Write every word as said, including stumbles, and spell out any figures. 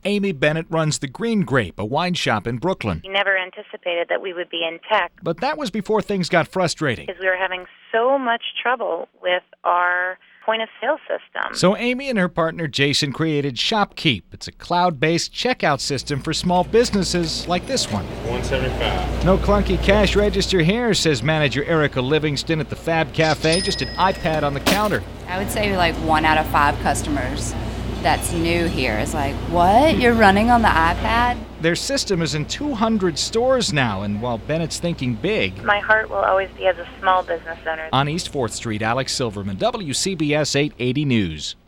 Amy Bennett runs the Green Grape, a wine shop in Brooklyn. We never anticipated that we would be in tech. But that was before things got frustrating. Because we were having so much trouble with our point-of-sale system. So Amy and her partner Jason created ShopKeep. It's a cloud-based checkout system for small businesses like this one. one seventy-five. No clunky cash register here, says manager Erica Livingston at the Fab Cafe. Just an iPad on the counter. I would say like one out of five customers that's new here is like, what? You're running on the iPad? Their system is in two hundred stores now, and while Bennett's thinking big... My heart will always be as a small business owner. On East fourth Street, Alex Silverman, W C B S eight eighty News.